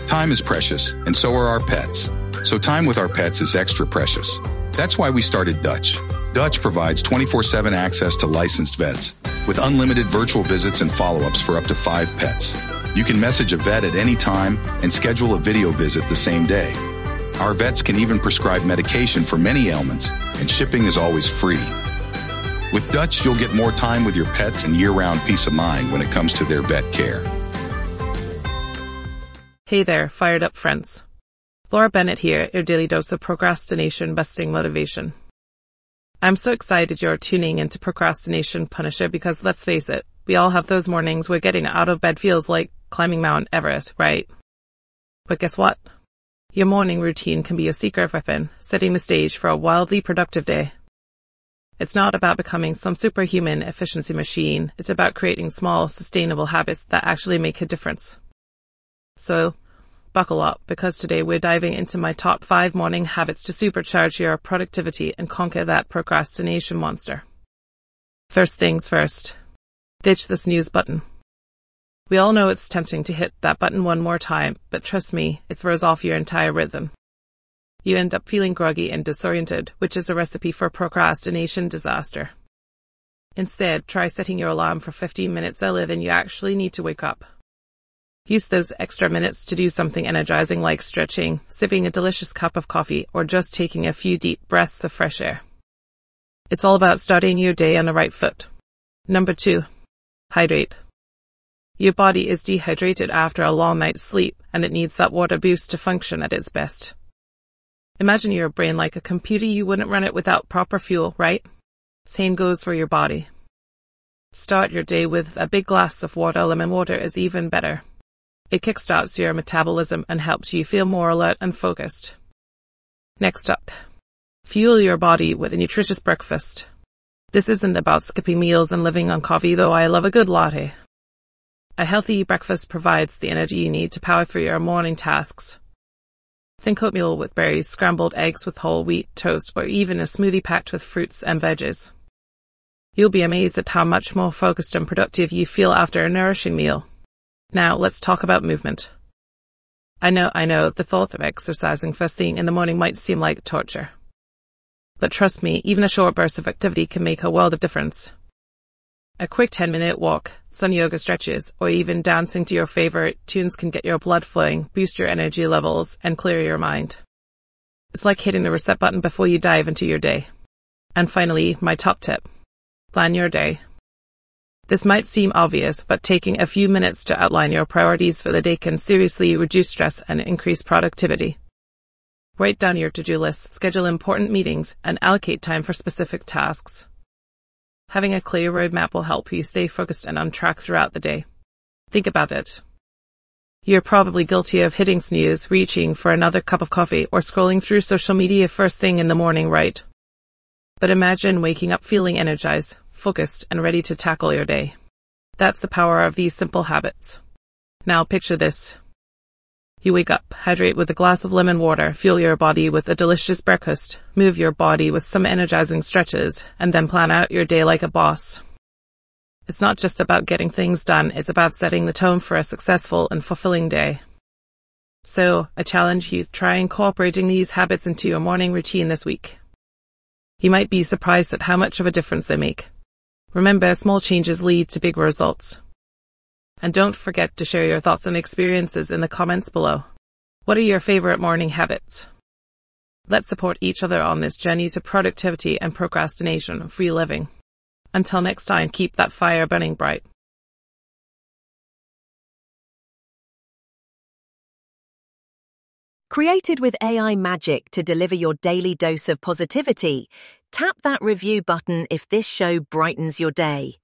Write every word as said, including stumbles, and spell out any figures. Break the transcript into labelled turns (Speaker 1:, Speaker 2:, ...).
Speaker 1: Time is precious, and so are our pets. So time with our pets is extra precious. That's why we started Dutch. Dutch provides twenty-four seven access to licensed vets, with unlimited virtual visits and follow-ups for up to five pets. You can message a vet at any time and schedule a video visit the same day. Our vets can even prescribe medication for many ailments, and shipping is always free. With Dutch, you'll get more time with your pets and year-round peace of mind when it comes to their vet care.
Speaker 2: Hey there, fired up friends. Laura Bennett here, your daily dose of procrastination-busting motivation. I'm so excited you're tuning into Procrastination Punisher because let's face it, we all have those mornings where getting out of bed feels like climbing Mount Everest, right? But guess what? Your morning routine can be a secret weapon, setting the stage for a wildly productive day. It's not about becoming some superhuman efficiency machine, it's about creating small, sustainable habits that actually make a difference. So, buckle up, because today we're diving into my top five morning habits to supercharge your productivity and conquer that procrastination monster. First things first. Ditch the snooze button. We all know it's tempting to hit that button one more time, but trust me, it throws off your entire rhythm. You end up feeling groggy and disoriented, which is a recipe for procrastination disaster. Instead, try setting your alarm for fifteen minutes earlier than you actually need to wake up. Use those extra minutes to do something energizing like stretching, sipping a delicious cup of coffee, or just taking a few deep breaths of fresh air. It's all about starting your day on the right foot. Number two, hydrate. Your body is dehydrated after a long night's sleep, and it needs that water boost to function at its best. Imagine your brain like a computer. You wouldn't run it without proper fuel, right? Same goes for your body. Start your day with a big glass of water. Lemon water is even better. It kickstarts your metabolism and helps you feel more alert and focused. Next up, fuel your body with a nutritious breakfast. This isn't about skipping meals and living on coffee, though I love a good latte. A healthy breakfast provides the energy you need to power through your morning tasks. Think oatmeal with berries, scrambled eggs with whole wheat toast, or even a smoothie packed with fruits and veggies. You'll be amazed at how much more focused and productive you feel after a nourishing meal. Now, let's talk about movement. I know, I know, the thought of exercising first thing in the morning might seem like torture. But trust me, even a short burst of activity can make a world of difference. A quick ten-minute walk, some yoga stretches, or even dancing to your favorite tunes can get your blood flowing, boost your energy levels, and clear your mind. It's like hitting the reset button before you dive into your day. And finally, my top tip. Plan your day. This might seem obvious, but taking a few minutes to outline your priorities for the day can seriously reduce stress and increase productivity. Write down your to-do list, schedule important meetings, and allocate time for specific tasks. Having a clear roadmap will help you stay focused and on track throughout the day. Think about it. You're probably guilty of hitting snooze, reaching for another cup of coffee, or scrolling through social media first thing in the morning, right? But imagine waking up feeling energized, focused, and ready to tackle your day. That's the power of these simple habits. Now picture this. You wake up, hydrate with a glass of lemon water, fuel your body with a delicious breakfast, move your body with some energizing stretches, and then plan out your day like a boss. It's not just about getting things done, it's about setting the tone for a successful and fulfilling day. So, I challenge you to try incorporating these habits into your morning routine this week. You might be surprised at how much of a difference they make. Remember, small changes lead to big results. And don't forget to share your thoughts and experiences in the comments below. What are your favorite morning habits? Let's support each other on this journey to productivity and procrastination-free living. Until next time, keep that fire burning bright.
Speaker 3: Created with A I magic to deliver your daily dose of positivity, tap that review button if this show brightens your day.